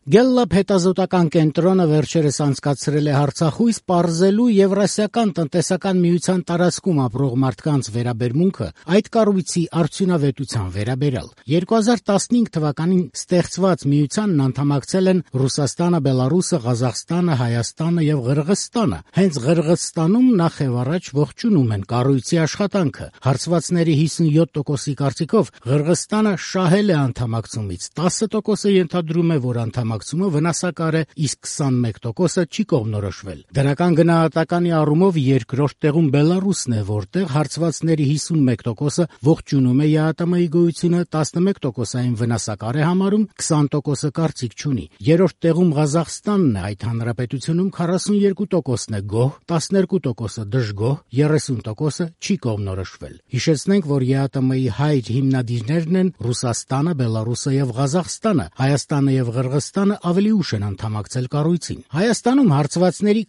Գելլափ հետազոտական կենտրոնը վերջերս անցկացրել է հարցախույս պարզելու Եվրասիական տնտեսական միության տարածքում ապրող մարդկանց վերաբերմունքը այդ կառույցի արդյունավետության վերաբերյալ։ 2015 թվականին ստեղծված միությանն անդամակցել են Ռուսաստանը, Բելարուսը, Ղազախստանը, Հայաստանը եւ Ղրղըզստանը։ Հենց Ղրղըզստանում նախ եւ առաջ ողջունում են կառույցի աշխատանքը։ Հարցվածների 57%-ի կարծիքով Ղրղըզստանը շահել է անդամակցումից, 10%-ը ենթադրում է, որ անդամակցումը վնասակար է, իսկ 21%-ը չի կողմնորոշվել։ Դրական գնահատականի առումով երկրորդ տեղում Բելարուսն է, որտեղ հարցվածների 51%-ը ողջունում է ԵԱՏՄ-ի գոյությունը, 11%-ը այն վնասակար է համարում, 20%-ը կարծիք չունի։ Երրորդ տեղում Ղազախստանն է, այդ հանրապետությունում 42%-ն է գոհ, 12%-ը դժգոհ, 30%-ը չի կողմնորոշվել։ Հիշեցնենք, որ ԵԱՏՄ-ի հայր հիմնադիրներն են Ռուսաստանը, Բելարուսը եւ Ղազախստանը, Հայաստանը եւ Ղրղըզստանը ավելի ուշ են անդամակցել կառույցին։ Հայաստանում հարցվածների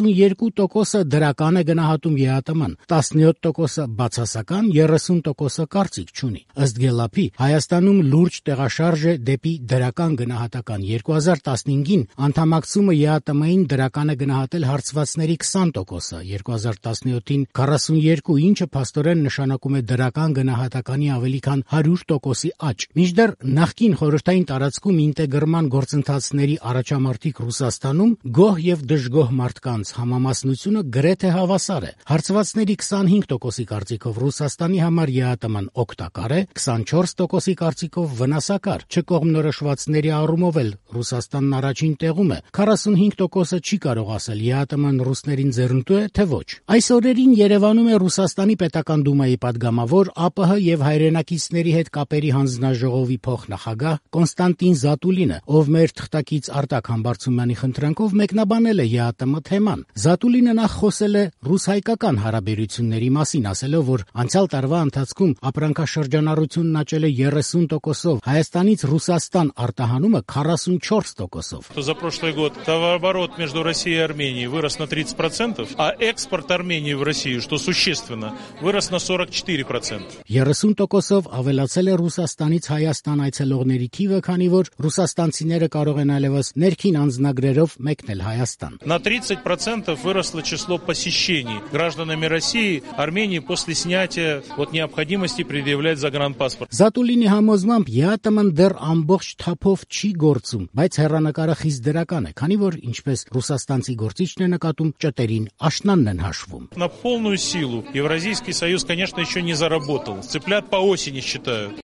42%-ը դրական է գնահատում ԵԱՏՄ-ն, 17%-ը բացասական, 30%-ը կարծիք չունի։ Ըստ Գելլափի, Հայաստանում լուրջ տեղաշարժ է դեպի դրական գնահատական։ 2015-ին անդամակցումը ԵԱՏՄ-ին դրական է գնահատել հարցվածների 20%-ը, 2017-ին 42%, ինչը փաստորեն նշանակում է դրական գնահատականի ավելի քան 100%-ի աճ։ Մինչդեռ նախկին խորհրդային տարածքում ինտեգրման գործընթացների առաջամարտիկ Ռուսաստանում գոհ եւ դժգոհ մարդկանց համամասնությունը գրեթե հավասար է։ Հարցվածների 25%-ի կարծիքով Ռուսաստանի համար ԵԱՏՄ-ն օգտակար է, 24%-ի կարծիքով վնասակար։ Չկողմնորոշվածների առումով էլ Ռուսաստանն առաջին տեղում է, 45%-ը չի կարող ասել ԵԱՏՄ-ն ռուսներին ձեռնտու է, թե ոչ։ Այս օրերին Երևանում է Ռուսաստանի պետական դումայի падգամավոր, ԱՊՀ եւ հայրենակիցների հետ կապերի հանձնաժողովի փոխնախագահ Կոնստանտին Զատուլինը, ով մեր թղթակից Արտակ Համբարձումյանի խնդրանքով մեկնաբանել է ԵԱՏՄ թեման։ Զատուլինը նախ խոսել է ռուս-հայկական հարաբերությունների մասին, ասելով, որ անցյալ տարվա ընթացքում ապրանքաշրջանառությունն աճել է 30%-ով, Հայաստանից Ռուսաստան արտահանումը 44%-ով։ За прошлый год товарооборот между Россией и Арменией вырос на 30%, а экспорт Армении в Россию, что существенно, вырос на 44%. 30%-ով ավելացել է Ռուսաստանից Հայաստան այցելողների թիվը, քանի որ ռուսաստանցիները կարող են այլևս ներքին անձնագրերով մեկնել Հայաստան։ На 30% выросло число посещений гражданами России Армении после снятия необходимости предъявлять загранпаспорт. Զատուլինի համոզմամբ ԵԱՏՄ-ն դեռ ամբողջ թափով չի գործում, բայց հեռանկարը խիստ դրական է, քանի որ ինչպես ռուսաստանցի գործիչն է նկատում, ճտերին աշնանն են հաշվում։ На полную силу Евразийский союз, конечно, еще не заработал. Цыплят по осени считают.